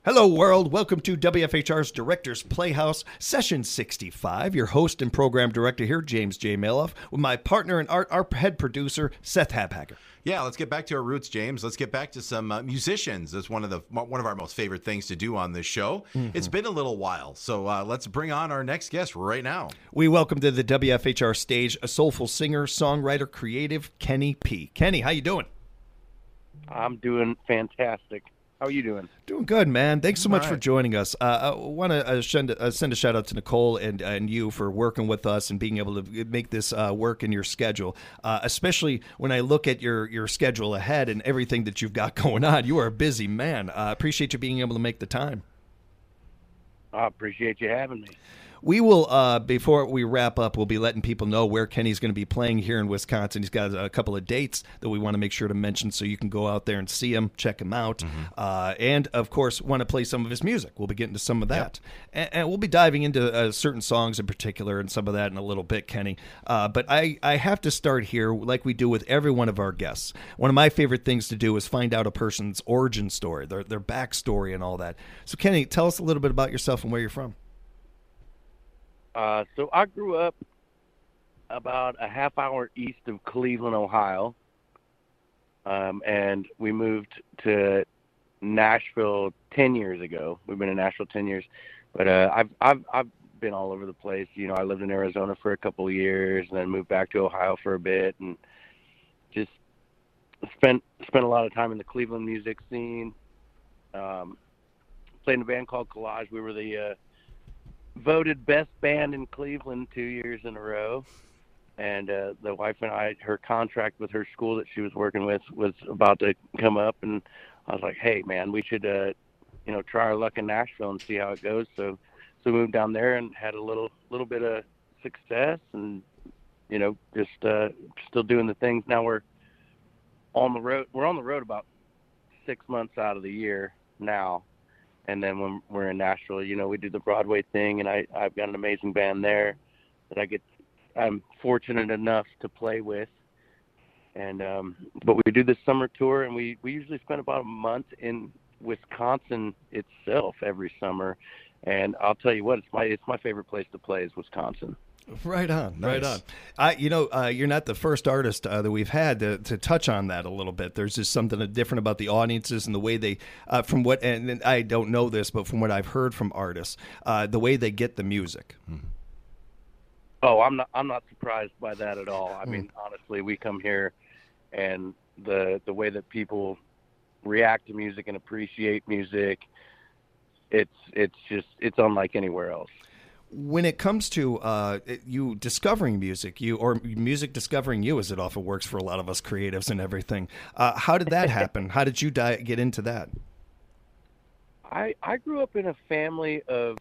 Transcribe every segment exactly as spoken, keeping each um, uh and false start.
Hello, world. Welcome to W F H R's Director's Playhouse, Session sixty-five. Your host and program director here, James J. Maloff, with my partner and art, our head producer, Seth Habhacker. Yeah, let's get back to our roots, James. Let's get back to some uh, musicians. That's one of the one of our most favorite things to do on this show. Mm-hmm. It's been a little while, so uh, let's bring on our next guest right now. We welcome to the W F H R stage a soulful singer, songwriter, creative, Kenny P. Kenny, how you doing? I'm doing fantastic. How are you doing? Doing good, man. Thanks so much right. for joining us. Uh, I want to uh, send, uh, send a shout out to Nicole and and you for working with us and being able to make this uh, work in your schedule, uh, especially when I look at your, your schedule ahead and everything that you've got going on. You are a busy man. I uh, appreciate you being able to make the time. I appreciate you having me. We will, uh, before we wrap up, we'll be letting people know where Kenny's going to be playing here in Wisconsin. He's got a couple of dates that we want to make sure to mention so you can go out there and see him, check him out, mm-hmm. uh, and, of course, want to play some of his music. We'll be getting to some of that. Yep. And, and we'll be diving into uh, certain songs in particular and some of that in a little bit, Kenny. Uh, but I, I have to start here like we do with every one of our guests. One of my favorite things to do is find out a person's origin story, their, their backstory and all that. So, Kenny, tell us a little bit about yourself and where you're from. Uh, so I grew up about a half hour east of Cleveland, Ohio, um, and we moved to Nashville ten years ago. We've been in Nashville ten years, but uh, I've I've I've been all over the place. You know, I lived in Arizona for a couple of years, and then moved back to Ohio for a bit, and just spent spent a lot of time in the Cleveland music scene. Um, played in a band called Collage. We were the uh, voted best band in Cleveland two years in a row, and uh, the wife and I, her contract with her school that she was working with was about to come up, and I was like, hey man, we should uh, you know try our luck in Nashville and see how it goes. So so we moved down there and had a little little bit of success, and you know just uh, still doing the things. Now we're on the road we're on the road about six months out of the year now. And then when we're in Nashville, you know, we do the Broadway thing, and I, I've got an amazing band there that I get, I'm fortunate enough to play with. And, um, but we do this summer tour, and we, we usually spend about a month in Wisconsin itself every summer. And I'll tell you what, it's my, it's my favorite place to play is Wisconsin. Right on, nice. right on. I, you know, uh, you're not the first artist uh, that we've had to, to touch on that a little bit. There's just something different about the audiences and the way they, uh, from what, and, and I don't know this, but from what I've heard from artists, uh, the way they get the music. Mm-hmm. Oh, I'm not, I'm not surprised by that at all. I mm. mean, honestly, we come here, and the the way that people react to music and appreciate music, it's it's just it's unlike anywhere else. When it comes to uh, you discovering music, you or music discovering you, as it often works for a lot of us creatives and everything, uh, how did that happen? How did you di- get into that? I I grew up in a family of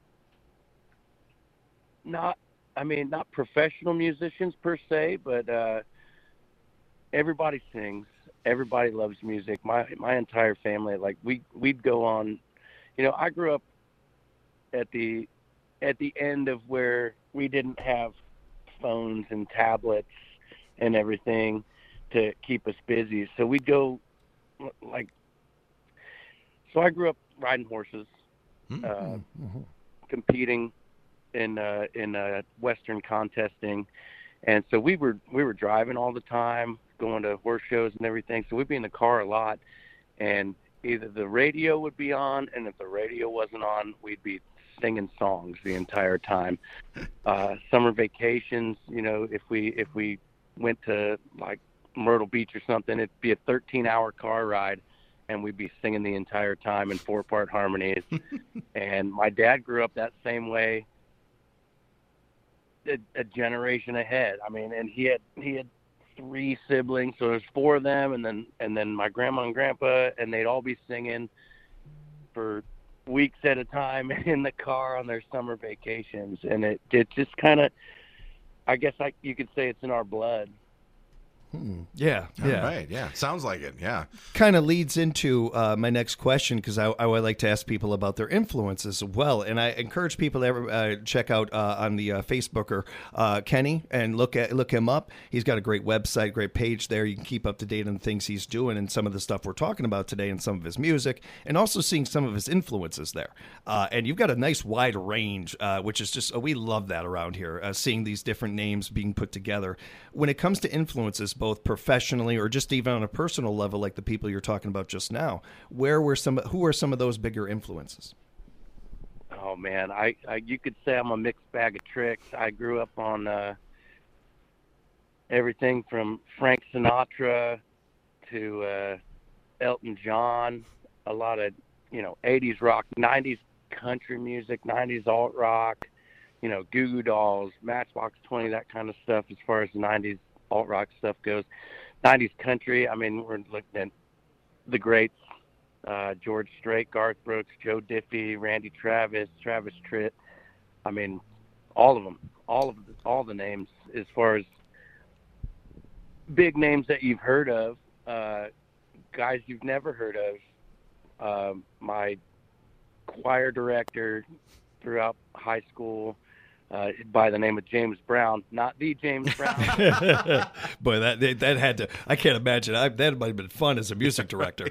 not, I mean, not professional musicians per se, but uh, everybody sings. Everybody loves music. My my entire family, like we we'd go on. You know, I grew up at the at the end of where we didn't have phones and tablets and everything to keep us busy. So we'd go like, so I grew up riding horses, mm-hmm. uh, mm-hmm. competing in, uh, in, uh, Western contesting. And so we were, we were driving all the time, going to horse shows and everything. So we'd be in the car a lot, and either the radio would be on, and if the radio wasn't on, we'd be singing songs the entire time. Uh, summer vacations, you know, if we if we went to like Myrtle Beach or something, it'd be a thirteen hour car ride, and we'd be singing the entire time in four part harmonies. And my dad grew up that same way, a, a generation ahead. I mean, and he had he had three siblings, so there's four of them, and then and then my grandma and grandpa, and they'd all be singing for weeks at a time in the car on their summer vacations. And it, it just kind of, I guess I, you could say it's in our blood. Yeah, yeah. All right, yeah. Sounds like it, yeah. Kind of leads into uh, my next question, because I, I would like to ask people about their influences as well. And I encourage people to ever, uh, check out uh, on the uh, Facebooker uh, Kenny and look at look him up. He's got a great website, great page there. You can keep up to date on the things he's doing and some of the stuff we're talking about today and some of his music, and also seeing some of his influences there. Uh, and you've got a nice wide range, uh, which is just, uh, we love that around here, uh, seeing these different names being put together. When it comes to influences, both professionally or just even on a personal level, like the people you're talking about just now, where were some, who are some of those bigger influences? Oh man, I, I you could say I'm a mixed bag of tricks. I grew up on uh, everything from Frank Sinatra to uh, Elton John, a lot of, you know, eighties rock, nineties country music, nineties alt rock, you know, Goo Goo Dolls, Matchbox twenty, that kind of stuff as far as the nineties alt rock stuff goes. nineties country, I mean, we're looking at the greats, uh, George Strait, Garth Brooks, Joe Diffie, Randy Travis, Travis Tritt. I mean, all of them, all of the, all the names as far as big names that you've heard of, uh, guys you've never heard of. Um, my choir director throughout high school, uh, by the name of James Brown, not the James Brown. Boy, that that had to, I can't imagine. I, that might have been fun as a music director.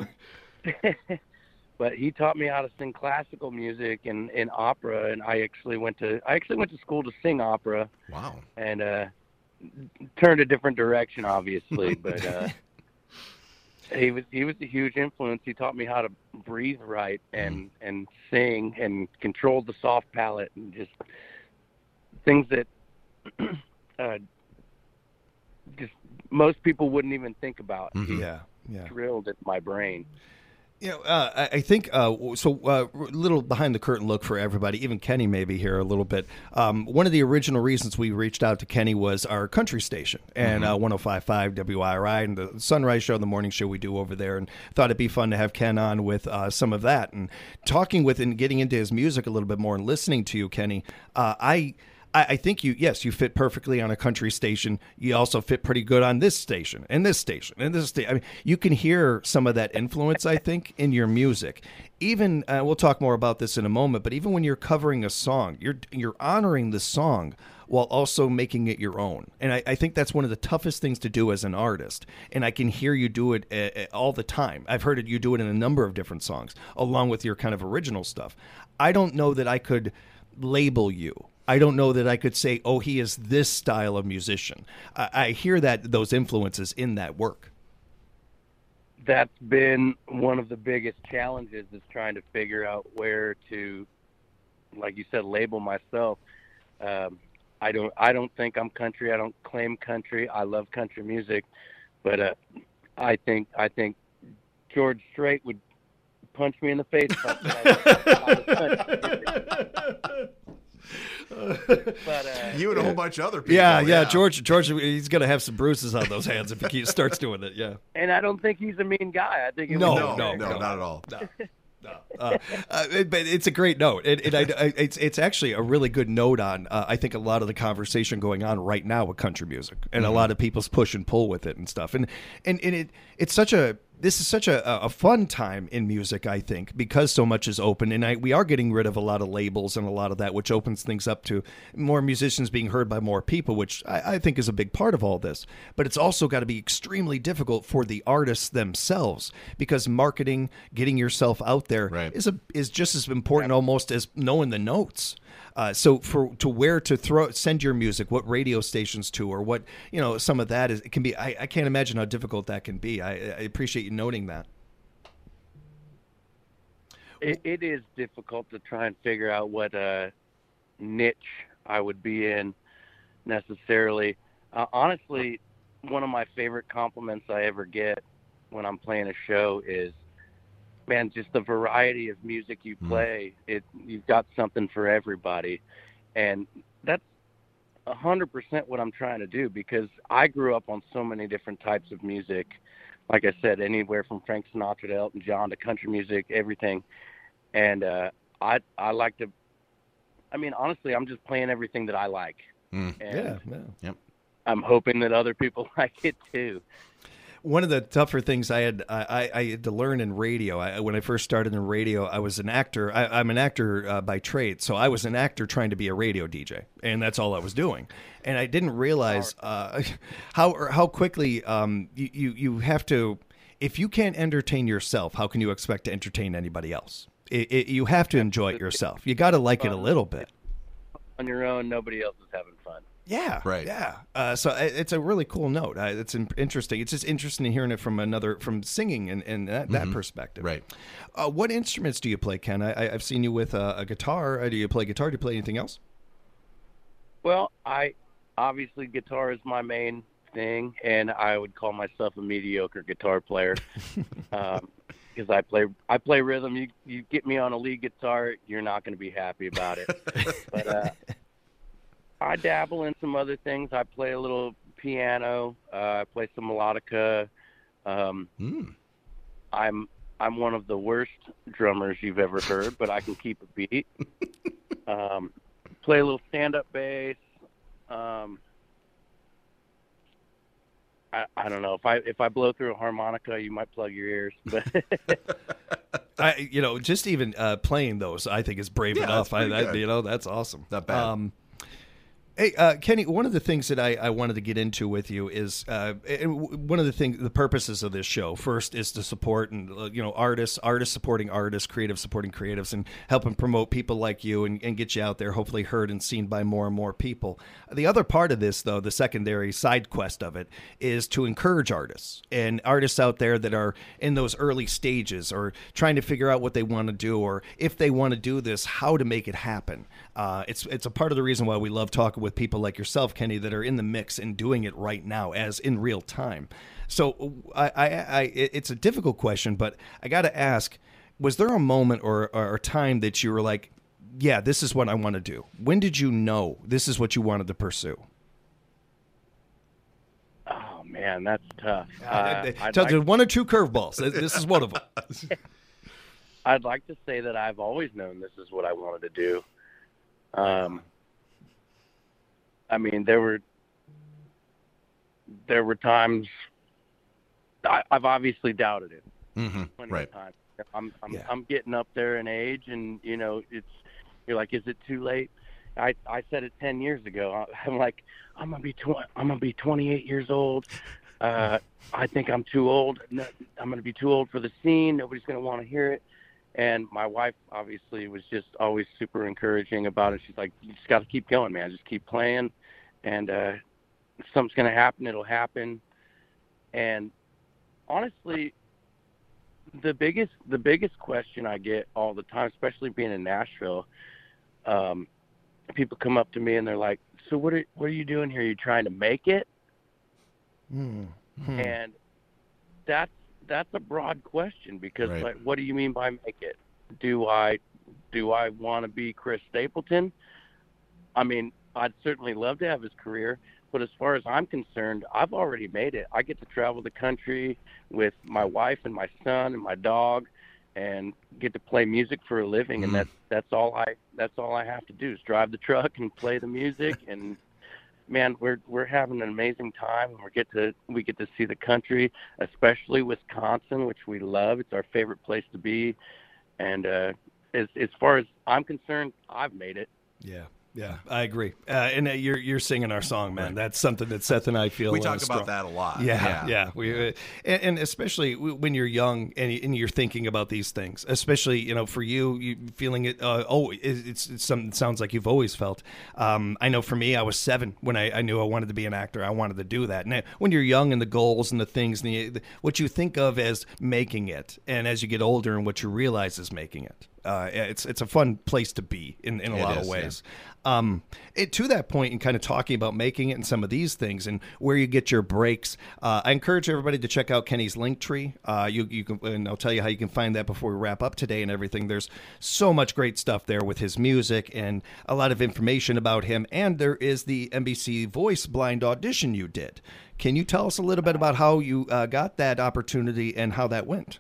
But he taught me how to sing classical music and, and opera, and I actually went to I actually went to school to sing opera. Wow. And uh, turned a different direction, obviously, but uh, he was he was a huge influence. He taught me how to breathe right and, and sing and control the soft palate and just things that uh, just most people wouldn't even think about. Mm-hmm. Yeah, yeah. Drilled at my brain. You know, uh, I I think, uh, so uh, a little behind the curtain look for everybody, even Kenny maybe here a little bit. Um, one of the original reasons we reached out to Kenny was our country station and mm-hmm. uh, one oh five point five W I R I and the Sunrise Show, the morning show we do over there, and thought it'd be fun to have Ken on with uh, some of that. And talking with and getting into his music a little bit more and listening to you, Kenny, uh, I... I think you, yes, you fit perfectly on a country station. You also fit pretty good on this station and this station and this station. I mean, you can hear some of that influence, I think, in your music. Even, uh, we'll talk more about this in a moment, but even when you're covering a song, you're you're honoring the song while also making it your own. And I, I think that's one of the toughest things to do as an artist. And I can hear you do it uh, all the time. I've heard it, you do it in a number of different songs, along with your kind of original stuff. I don't know that I could label you. I don't know that I could say, oh, he is this style of musician. I, I hear that those influences in that work. That's been one of the biggest challenges, is trying to figure out where to, like you said, label myself. Um, I don't. I don't think I'm country. I don't claim country. I love country music, but uh, I think I think George Strait would punch me in the face if I said But, uh, you and a whole bunch of other people. Yeah, yeah, yeah. George, George, he's gonna have some bruises on those hands if he keeps, starts doing it. Yeah. And I don't think he's a mean guy. I think it no, was no, no, no, no, not at all. No. No. Uh, uh, but it's a great note. It, it, I, I, it's it's actually a really good note on, uh, I think, a lot of the conversation going on right now with country music and mm-hmm. a lot of people's push and pull with it and stuff. And and, and it it's such a this is such a, a fun time in music, I think, because so much is open. And I, we are getting rid of a lot of labels and a lot of that, which opens things up to more musicians being heard by more people, which I, I think is a big part of all this. But it's also got to be extremely difficult for the artists themselves, because marketing, getting yourself out there right. is a is just as important almost as knowing the notes. Uh, so for to where to throw send your music, what radio stations to, or what, you know, some of that is, it can be. I, I can't imagine how difficult that can be. I, I appreciate you noting that. It, it is difficult to try and figure out what uh, niche I would be in necessarily. Uh, honestly, one of my favorite compliments I ever get when I'm playing a show is, man, just the variety of music you play. Mm. It you've got something for everybody, and that's a hundred percent what I'm trying to do, because I grew up on so many different types of music. Like I said, anywhere from Frank Sinatra to Elton John to country music, everything. And uh, I I like to. I mean, honestly, I'm just playing everything that I like. Mm. And yeah, yeah. Yep. I'm hoping that other people like it too. One of the tougher things I had I, I had to learn in radio. I, when I first started in radio, I was an actor. I, I'm an actor uh, by trade, so I was an actor trying to be a radio D J, and that's all I was doing. And I didn't realize uh, how how quickly um, you, you you have to. If you can't entertain yourself, how can you expect to entertain anybody else? It, it, you have to enjoy it yourself. You got to like it a little bit. On your own, nobody else is having fun. Yeah, right. Yeah, uh, so it's a really cool note. Uh, it's interesting. It's just interesting hearing it from another, from singing and, and that, that mm-hmm. perspective. Right. Uh, what instruments do you play, Ken? I, I've seen you with a, a guitar. Uh, do you play guitar? Do you play anything else? Well, I obviously guitar is my main thing, and I would call myself a mediocre guitar player because um, I play I play rhythm. You you get me on a lead guitar, you're not going to be happy about it. But uh, I dabble in some other things. I play a little piano. Uh, I play some melodica. Um, mm. I'm I'm one of the worst drummers you've ever heard, but I can keep a beat. Um, play a little stand-up bass. Um, I, I don't know if I if I blow through a harmonica, you might plug your ears. But I, you know, just even uh, playing those, I think is brave yeah, enough. I, I, you know, that's awesome. Not bad. Um, Hey, uh, Kenny, one of the things that I, I wanted to get into with you is uh, one of the things, the purposes of this show, first is to support and, uh, you know, artists, artists supporting artists, creatives supporting creatives, and helping promote people like you and, and get you out there, hopefully heard and seen by more and more people. The other part of this, though, the secondary side quest of it, is to encourage artists and artists out there that are in those early stages or trying to figure out what they want to do, or if they want to do this, how to make it happen. Uh, it's it's a part of the reason why we love talking with people like yourself, Kenny, that are in the mix and doing it right now, as in real time. So I, I, I it's a difficult question, but I got to ask: was there a moment or, or a time that you were like, "Yeah, this is what I want to do"? When did you know this is what you wanted to pursue? Oh man, that's tough. Uh, uh, like, one or two curveballs. This is one of them. I'd like to say that I've always known this is what I wanted to do. Um, I mean, there were there were times I, I've obviously doubted it. Mm-hmm. Plenty right. of times. I'm I'm, yeah. I'm getting up there in age, and you know, it's you're like, is it too late? I I said it ten years ago. I'm like, I'm gonna be tw- I'm gonna be twenty-eight years old. Uh, I think I'm too old. No, I'm gonna be too old for the scene. Nobody's gonna want to hear it. And my wife obviously was just always super encouraging about it. She's like, you just got to keep going, man. Just keep playing. And uh, if something's going to happen, it'll happen. And honestly, the biggest the biggest question I get all the time, especially being in Nashville, um, people come up to me and they're like, so what are, what are you doing here? Are you trying to make it? Mm-hmm. And that's, that's a broad question because right. like, what do you mean by make it? Do I, do I want to be Chris Stapleton? I mean, I'd certainly love to have his career, but as far as I'm concerned, I've already made it. I get to travel the country with my wife and my son and my dog and get to play music for a living. Mm-hmm. And that's, that's all I, that's all I have to do is drive the truck and play the music. And man, we're we're having an amazing time, and we get to we get to see the country, especially Wisconsin, which we love. It's our favorite place to be, and uh, as as far as I'm concerned, I've made it. Yeah, yeah, I agree. Uh, and uh, you're you're singing our song, man. Right. That's something that Seth and I feel. We talk uh, about that a lot. Yeah, yeah. yeah. We uh, and, and especially when you're young and, and you're thinking about these things. Especially, you know, for you, you feeling it. Uh, oh, it's, it's something. It sounds like you've always felt. Um, I know for me, I was seven when I, I knew I wanted to be an actor. I wanted to do that. And when you're young, and the goals and the things, and the, the, what you think of as making it, and as you get older, and what you realize is making it. Uh, it's it's a fun place to be in, in a it lot is, of ways. Yeah. Um, it, to that point, and kind of talking about making it and some of these things and where you get your breaks, uh, I encourage everybody to check out Kenny's Linktree. Uh, you you can, and I'll tell you how you can find that before we wrap up today and everything. There's so much great stuff there with his music and a lot of information about him. And there is the N B C Voice blind audition you did. Can you tell us a little bit about how you uh, got that opportunity and how that went?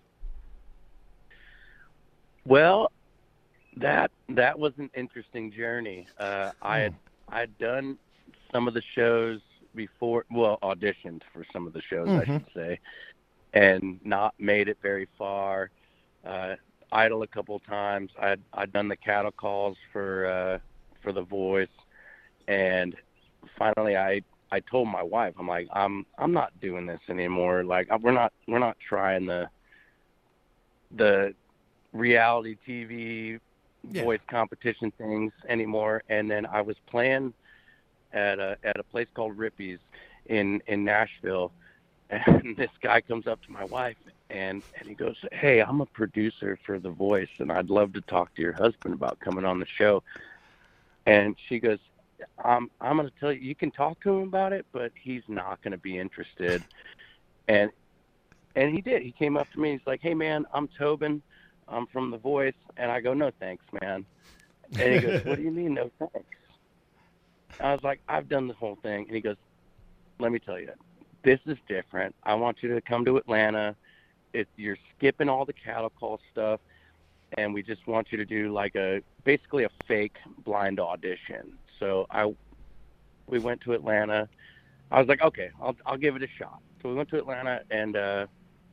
Well, that that was an interesting journey. Uh, I had I had done some of the shows before, well, auditioned for some of the shows, Mm-hmm. I should say, and not made it very far. Uh, idle a couple times. I'd I'd done the cattle calls for uh, for The Voice, and finally I I told my wife, I'm like, I'm I'm not doing this anymore. Like we're not we're not trying the the reality T V Yeah. voice competition things anymore. And then I was playing at a at a place called Rippy's in in Nashville, and this guy comes up to my wife and and he goes, "Hey, I'm a producer for The Voice, and I'd love to talk to your husband about coming on the show." And she goes, "I'm I'm going to tell you, you can talk to him about it, but he's not going to be interested." And and he did. He came up to me. He's like, "Hey, man, I'm Tobin. I'm from The Voice." And I go, "No, thanks, man." And he goes, "What do you mean, no thanks?" I was like, "I've done the whole thing." And he goes, "Let me tell you, this is different. I want you to come to Atlanta. It, you're skipping all the cattle call stuff, and we just want you to do like a basically a fake blind audition." So I, we went to Atlanta. I was like, "Okay, I'll I'll give it a shot." So we went to Atlanta, and uh,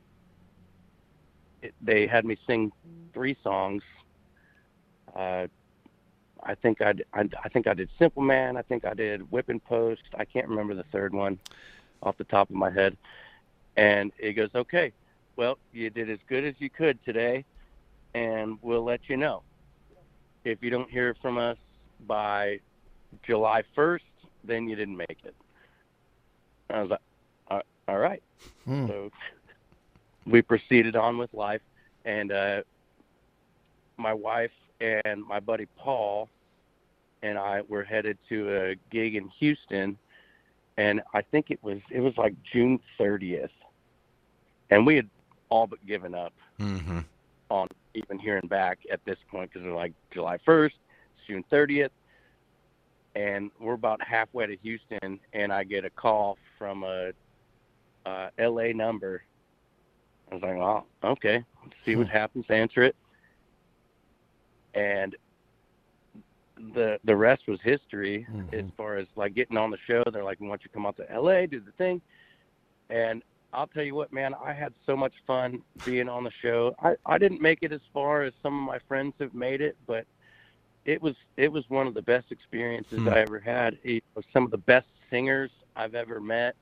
it, they had me sing three songs. Uh, I think I, I, I think I did Simple Man. I think I did Whip and Post. I can't remember the third one off the top of my head. And he goes, "Okay, well, you did as good as you could today, and we'll let you know. If you don't hear from us by July first, then you didn't make it." I was like, "All- all right." Mm. So we proceeded on with life, and uh, my wife and my buddy Paul and I were headed to a gig in Houston, and I think it was it was like June thirtieth, and we had all but given up Mm-hmm. on even hearing back at this point, because we're like, July first, June thirtieth, and we're about halfway to Houston, and I get a call from a, a L A number. I was like, "Oh, okay, let's see what happens." Answer it, and the the rest was history. Mhm. As far as like getting on the show, they're like, "We want you to come out to L A, do the thing," and I'll tell you what, man, I had so much fun being on the show. I, I didn't make it as far as some of my friends have made it, but it was it was one of the best experiences Hmm. I ever had. It was some of the best singers I've ever met,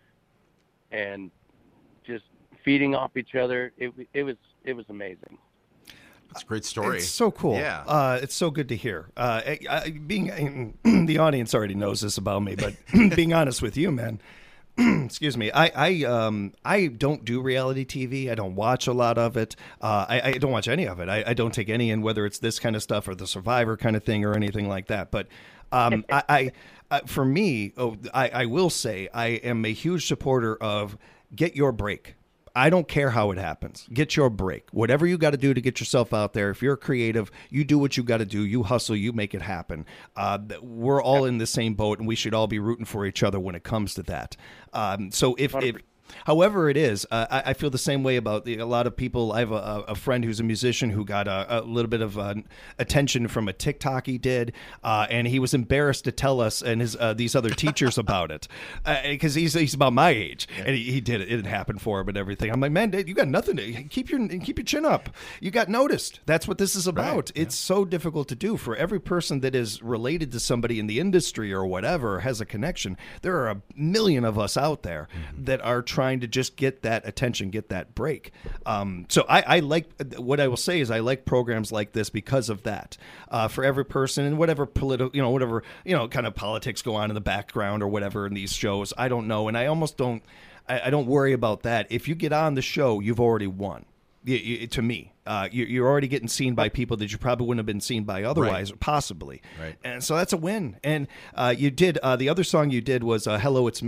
and just feeding off each other. It it was it was amazing. It's a great story. It's so cool. Yeah. Uh, it's so good to hear. Uh, I, I, being the audience already knows this about me, but being honest with you, man. Excuse me. I I um I don't do reality T V. I don't watch a lot of it. Uh, I, I don't watch any of it. I, I don't take any in, whether it's this kind of stuff or the Survivor kind of thing or anything like that. But um, I, I uh, for me, oh, I, I will say I am a huge supporter of get your break. I don't care how it happens. Get your break. Whatever you got to do to get yourself out there. If you're creative, you do what you got to do. You hustle. You make it happen. Uh, we're all in the same boat, and we should all be rooting for each other when it comes to that. Um, so if, if however it is, uh, I, I feel the same way about the, a lot of people. I have a, a friend who's a musician who got a, a little bit of uh, attention from a TikTok he did, uh, and he was embarrassed to tell us and his uh, these other teachers about it because uh, he's he's about my age, yeah. and he, he did it. It didn't happen for him and everything. I'm like, man, dude, you got nothing to keep your keep your chin up. You got noticed. That's what this is about. Right. It's yeah. so difficult to do for every person that is related to somebody in the industry or whatever, has a connection. There are a million of us out there mm-hmm. that are trying to just get that attention, get that break. Um, so I, I like, what I will say is I like programs like this because of that. Uh, for every person and whatever political, you know, whatever, you know, kind of politics go on in the background or whatever in these shows, I don't know. And I almost don't, I, I don't worry about that. If you get on the show, you've already won. You, you, to me, uh, you, you're already getting seen by people that you probably wouldn't have been seen by otherwise, right. possibly. Right. And so that's a win. And uh, you did, uh, the other song you did was uh, Hello, It's Me.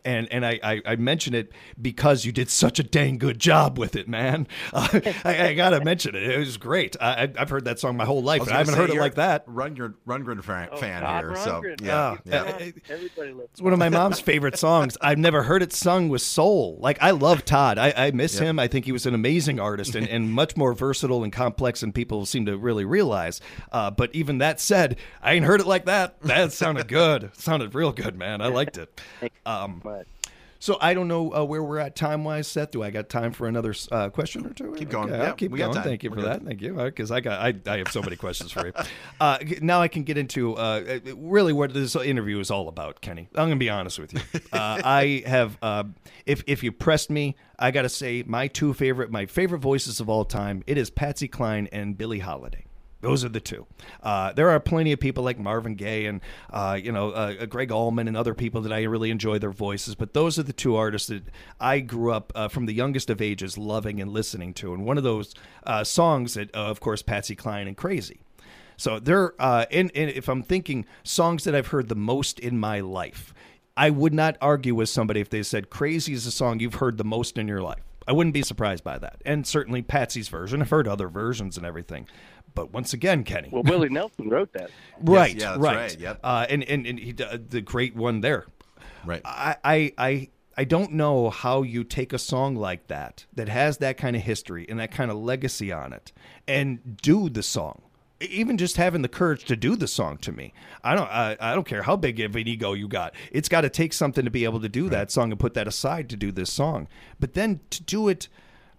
and and I, I, I mention it because you did such a dang good job with it, man. Uh, I, I gotta mention it. It was great. I, I've heard that song my whole life, I was and I gonna haven't say, heard it you're like that. a Rundgren, Rundgren fan, Oh, fan Todd here, so Rundgren. yeah, Yeah. yeah. Uh, Everybody loves It's one of my mom's favorite songs. I've never heard it sung with soul. Like, I love Todd. I, I miss Yep. him. I think he was an amazing artist and, and much more versatile and complex than people seem to really realize. Uh, but even that said, I ain't heard it like that. That sounded good. It sounded real good, man. I liked it. Um, but so I don't know uh, where we're at time-wise, Seth. Do I got time for another uh, question or two? Keep going. Okay, Yeah, I'll keep we got going. time. Thank you We're for good. that. Thank you. Because I got I, I have so many questions for you. Uh, now I can get into uh, really what this interview is all about, Kenny. I'm going to be honest with you. Uh, I have, uh, if if you pressed me, I got to say my two favorite, my favorite voices of all time. It is Patsy Cline and Billie Holiday. Those are the two. Uh, there are plenty of people like Marvin Gaye and uh, you know uh, Greg Allman and other people that I really enjoy their voices. But those are the two artists that I grew up uh, from the youngest of ages loving and listening to. And one of those uh, songs that, uh, of course, Patsy Cline and Crazy. So they're uh, and, and if I'm thinking songs that I've heard the most in my life, I would not argue with somebody if they said Crazy is a song you've heard the most in your life. I wouldn't be surprised by that. And certainly Patsy's version. I've heard other versions and everything. But once again, Kenny. well, Willie Nelson wrote that. Right, yeah, that's right. right, yep. Uh, and and, and he, uh, the great one there. Right. I, I, I, I don't know how you take a song like that, that has that kind of history and that kind of legacy on it, and do the song. Even just having the courage to do the song, to me, I don't, I, I don't care how big of an ego you got. It's got to take something to be able to do right. that song and put that aside to do this song. But then to do it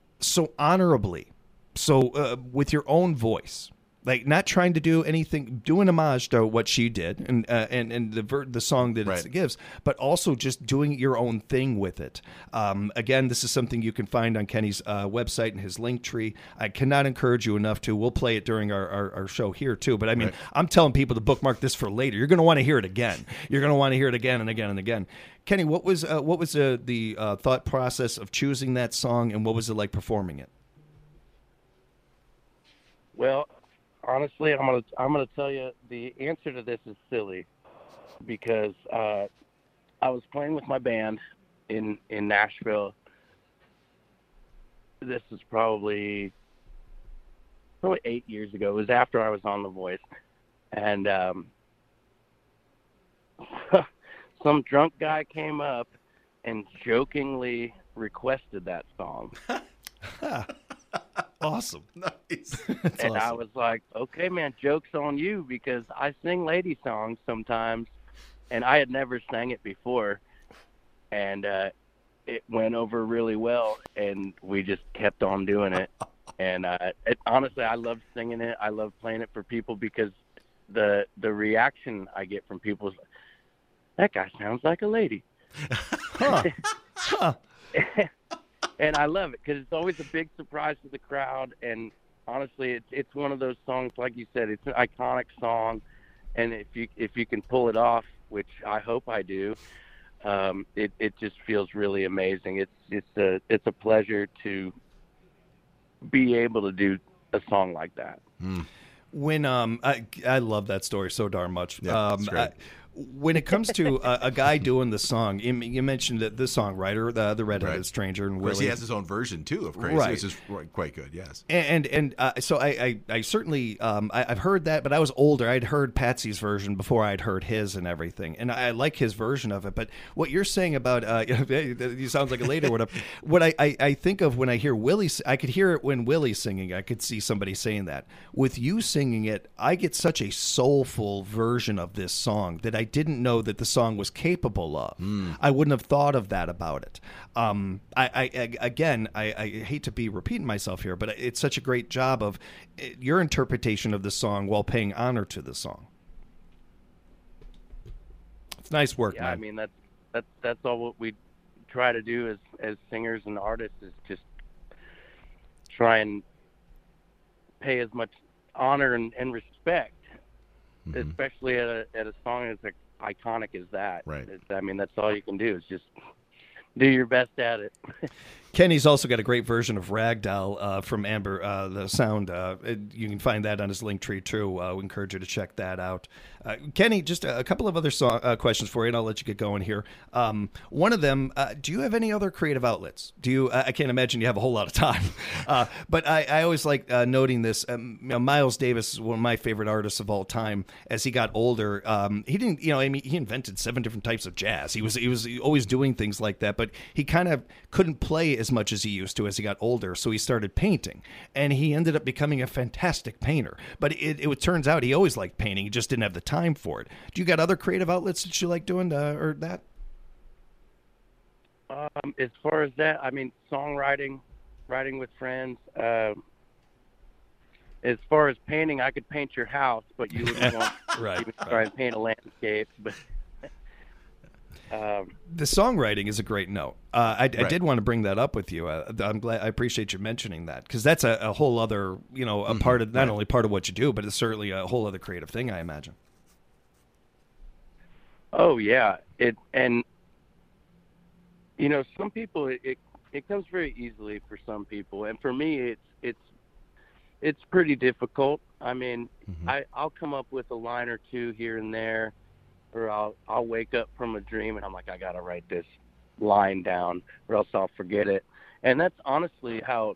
so honorably, so uh, with your own voice. Like, not trying to do anything, doing homage to what she did and uh, and and the ver- the song that Right. it gives, but also just doing your own thing with it. Um, again, this is something you can find on Kenny's uh, website and his link tree. I cannot encourage you enough to. We'll play it during our, our, our show here too. But I mean, Right. I'm telling people to bookmark this for later. You're going to want to hear it again. You're going to want to hear it again and again and again. Kenny, what was uh, what was uh, the uh, thought process of choosing that song, and what was it like performing it? Well, honestly, I'm gonna I'm gonna tell you the answer to this is silly, because uh, I was playing with my band in in Nashville. This is probably probably eight years ago. It was after I was on The Voice, and um, some drunk guy came up and jokingly requested that song. Awesome. Nice. That's and I awesome. was like, okay, man, joke's on you, because I sing lady songs sometimes, and I had never sang it before, and uh, it went over really well, and we just kept on doing it. And uh, it, honestly, I love singing it. I love playing it for people, because the the reaction I get from people is, that guy sounds like a lady. Huh. Huh. And I love it, because it's always a big surprise to the crowd. And honestly, it's it's one of those songs, like you said, it's an iconic song. And if you if you can pull it off, which I hope I do, um, it it just feels really amazing. It's it's a it's a pleasure to be able to do a song like that. When um, I I love that story so darn much. Yeah, um, it's great. I, when it comes to a, a guy doing the song, you, you mentioned that the songwriter, the the redheaded Right. stranger, and Of course, Willie. he has his own version too of Crazy, Right. which is quite good. Yes. And and uh, so I I, I certainly um, I, I've heard that, but I was older. I'd heard Patsy's version before I'd heard his and everything, and I, I like his version of it. But what you're saying about uh, you sounds like a lady or whatever. What I, I, I think of when I hear Willie, s- I could hear it when Willie's singing. I could see somebody saying that. With you singing it, I get such a soulful version of this song that I didn't know that the song was capable of. I wouldn't have thought of that about it. Um, I, I, I again, I, I hate to be repeating myself here, but it's such a great job of uh, your interpretation of the song while paying honor to the song. It's nice work, Yeah, man. I mean that's that's that's all what we try to do as as singers and artists, is just try and pay as much honor and, and respect, Mhm. especially at a at a song as iconic as that. Right. It's, I mean, that's all you can do, is just do your best at it. Kenny's also got a great version of Ragdoll uh, from Amber, uh, the sound. Uh, it, you can find that on his link tree, too. Uh, we encourage you to check that out. Uh, Kenny, just a, a couple of other song, uh, questions for you, and I'll let you get going here. Um, one of them, uh, do you have any other creative outlets? Do you? I can't imagine you have a whole lot of time. Uh, but I, I always like uh, noting this. Um, you know, Miles Davis is one of my favorite artists of all time. As he got older, um, he didn't, you know, I mean, he invented seven different types of jazz. He was, he was always doing things like that, but he kind of couldn't play as much as he used to as he got older, so he started painting, and he ended up becoming a fantastic painter. But it, it turns out he always liked painting, he just didn't have the time for it. Do you got other creative outlets that you like doing, uh, or that? Um, as far as that, I mean, songwriting, writing with friends. Uh, as far as painting, I could paint your house, but you wouldn't want right, to even right. try and paint a landscape. But Um, the songwriting is a great note. Uh, I, right. I did want to bring that up with you. Uh, I'm glad. I appreciate you mentioning that, because that's a, a whole other, you know, a Mm-hmm. part of not right. only part of what you do, but it's certainly a whole other creative thing, I imagine. oh yeah, it and you know, some people it, it it comes very easily for some people, and for me, it's it's it's pretty difficult. I mean, Mm-hmm. I I'll come up with a line or two here and there. Or I'll I'll wake up from a dream and I'm like, I gotta write this line down, or else I'll forget it. And that's honestly how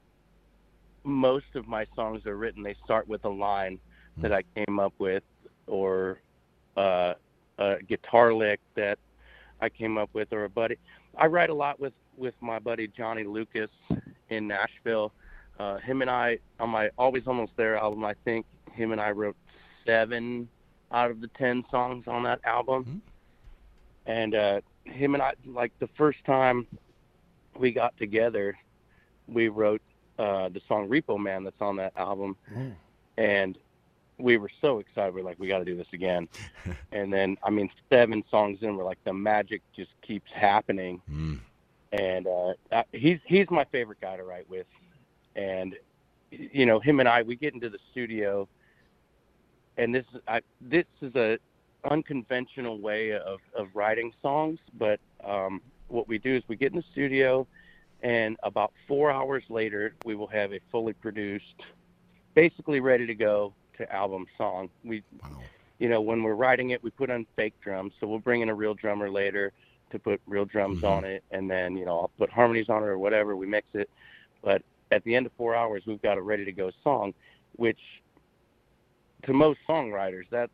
most of my songs are written. They start with a line mm-hmm. that I came up with, or uh, a guitar lick that I came up with, or a buddy. I write a lot with with my buddy Johnny Lucas in Nashville. Uh, him and I on my Always Almost There album, I think him and I wrote seven out of the ten songs on that album. Mm-hmm. And uh, him and I, like the first time we got together, we wrote uh, the song Repo Man that's on that album. Mm. And we were so excited. We're like, we got to do this again. And then, I mean, seven songs in, we're like, the magic just keeps happening. Mm. And uh, he's, he's my favorite guy to write with. And, you know, him and I, we get into the studio, and this I, this is a unconventional way of, of writing songs, but um, what we do is we get in the studio, and about four hours later, we will have a fully produced, basically ready to go to album song. We, wow. you know, when we're writing it, we put on fake drums, so we'll bring in a real drummer later to put real drums mm-hmm. on it, and then, you know, I'll put harmonies on it or whatever, we mix it, but at the end of four hours, we've got a ready to go song, which to most songwriters, that's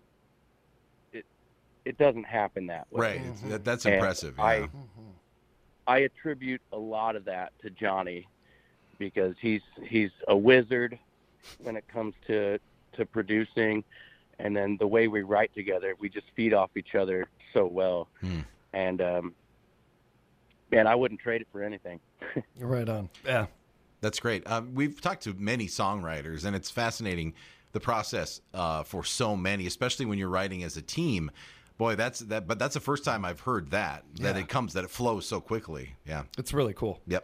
it. It doesn't happen that way. Right. Mm-hmm. That, that's and impressive. Yeah. I I attribute a lot of that to Johnny, because he's he's a wizard when it comes to to producing, and then the way we write together, we just feed off each other so well. Mm. And um, man, I wouldn't trade it for anything. Right on. Yeah. That's great. Um, we've talked to many songwriters, and it's fascinating the process uh, for so many, especially when you're writing as a team. Boy, that's that. But that's the first time I've heard that that yeah. it comes that it flows so quickly. Yeah, it's really cool. Yep.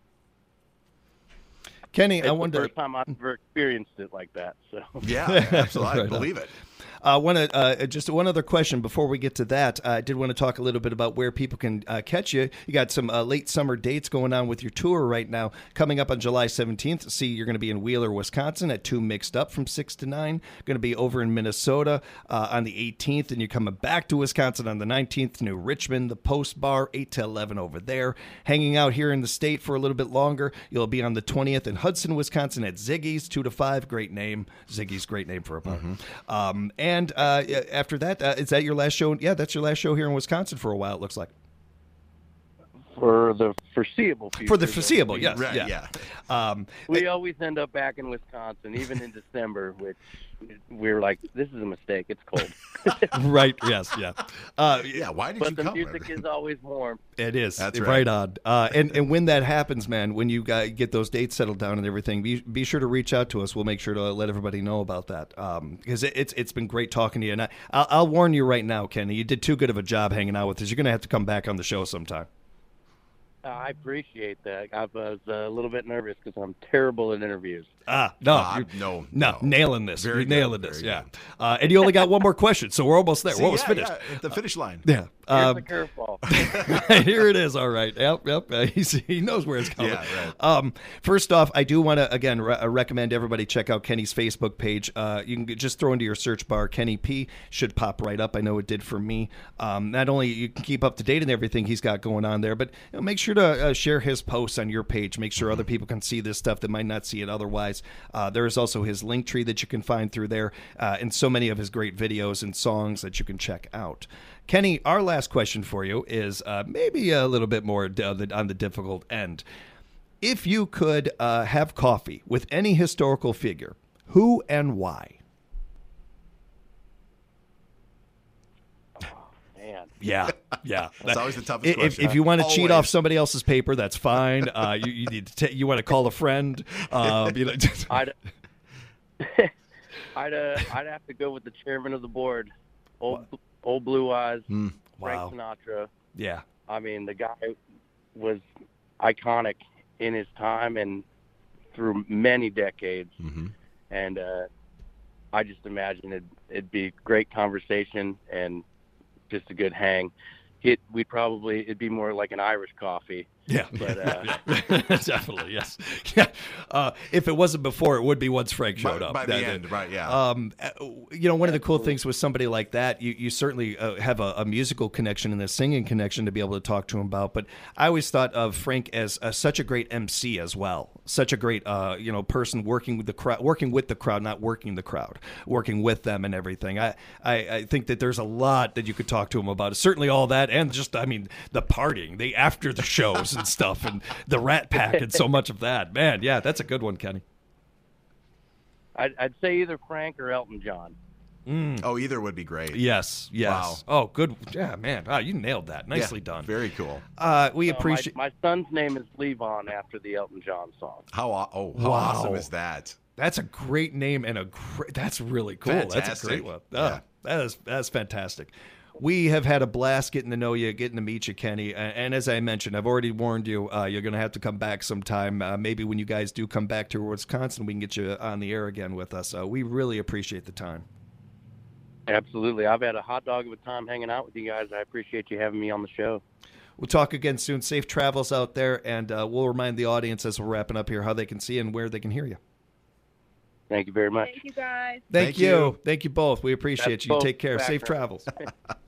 Kenny, it's I wonder. The first time I've ever experienced it like that. So yeah, absolutely, right I believe on. it. I uh, want to uh, just one other question before we get to that. Uh, I did want to talk a little bit about where people can uh, catch you. You got some uh, late summer dates going on with your tour right now. Coming up on July seventeenth, see, you're going to be in Wheeler, Wisconsin at two Mixed Up from six to nine. Going to be over in Minnesota uh, on the eighteenth, and you're coming back to Wisconsin on the nineteenth, New Richmond, the Post Bar, eight to eleven over there. Hanging out here in the state for a little bit longer. You'll be on the twentieth in Hudson, Wisconsin at Ziggy's, two to five. Great name. Ziggy's, great name for a bar. Mm-hmm. Um, and uh, after that, uh, is that your last show? Yeah, that's your last show here in Wisconsin for a while, it looks like. For the foreseeable future. For the foreseeable, yes. Right, yeah. yeah. Um, we always end up back in Wisconsin, even in December, which we're like, this is a mistake. It's cold. Right, yes, yeah. Uh, yeah, why did but you the come? music is always warm. It is. That's right. right. on. Uh, and, and when that happens, man, when you got, get those dates settled down and everything, be be sure to reach out to us. We'll make sure to let everybody know about that. Um, because it, it's it's been great talking to you. And I, I'll, I'll warn you right now, Kenny, you did too good of a job hanging out with us. You're going to have to come back on the show sometime. I appreciate that. I was a little bit nervous because I'm terrible at interviews. Ah, no, uh, you're, no, no, no, nailing this. Very you're good, nailing this, very yeah. Uh, and you only got one more question, so we're almost there. See, we're almost yeah, finished. Yeah, at the finish line. Yeah. Here's Um, the curveball. Here it is. All right. Yep. Yep. Uh, he's, he knows where it's coming. Yeah, right. Um, first off, I do want to again re- recommend everybody check out Kenny's Facebook page. Uh, you can just throw into your search bar Kenny P. Should pop right up. I know it did for me. Um, not only you can keep up to date in everything he's got going on there, but you know, make sure to uh, share his posts on your page. Make sure other people can see this stuff that might not see it otherwise. Uh, there is also his link tree that you can find through there, uh, and so many of his great videos and songs that you can check out. Kenny, our last question for you is uh, maybe a little bit more d- on the, on the difficult end. If you could uh, have coffee with any historical figure, who and why? Man. Yeah, yeah. That's always the toughest If, question. if you want to cheat Always. off somebody else's paper, that's fine. Uh, you, you need to ta- you want to call a friend. Uh, you know, I'd I'd uh, I'd have to go with the chairman of the board, old old Blue Eyes, Mm. Wow. Frank Sinatra. yeah, I mean, the guy was iconic in his time and through many decades. Mhm. And uh, I just imagine it'd, it'd be great conversation and just a good hang. It we'd probably it'd be more like an Irish coffee. yeah, But, uh, definitely, yes. Yeah. Uh, if it wasn't before, it would be once Frank showed by, up. by the That- end, right? Yeah. Um, uh, you know, one of the cool things with somebody like that, you, you certainly uh, have a, a musical connection and a singing connection to be able to talk to him about. But I always thought of Frank as uh, such a great M C as well, such a great uh, you know person working with the crowd, working with the crowd, not working the crowd, working with them and everything. I, I, I think that there's a lot that you could talk to him about. Certainly all that, and just I mean the partying, the after the shows and stuff, and the Rat Pack, and so much of that. Man, yeah, that's a good one, Kenny. I'd, I'd say either Frank or Elton John. oh, either would be great. Yes, yes. Wow. Oh, good. Yeah, man. Wow, you nailed that. Yeah, Nicely done. Very cool. Uh, we Uh, my, appreciate. my son's name is Levon after the Elton John song. How aw- oh how Wow. awesome is that? That's a great name and a great. That's really cool. That's a Fantastic. great one. Oh, Yeah. That is that's fantastic. We have had a blast getting to know you, getting to meet you, Kenny. A- And as I mentioned, I've already warned you, uh, you're going to have to come back sometime. Uh, maybe when you guys do come back to Wisconsin, we can get you on the air again with us. Uh, we really appreciate the time. Absolutely. I've had a hot dog of a time hanging out with you guys. I appreciate you having me on the show. We'll talk again soon. Safe travels out there, and uh, we'll remind the audience as we're wrapping up here how they can see and where they can hear you. Thank you very much. Thank you, guys. Thank, Thank you. you. Thank you both. We appreciate That's you. both Take care. Safe background. travels.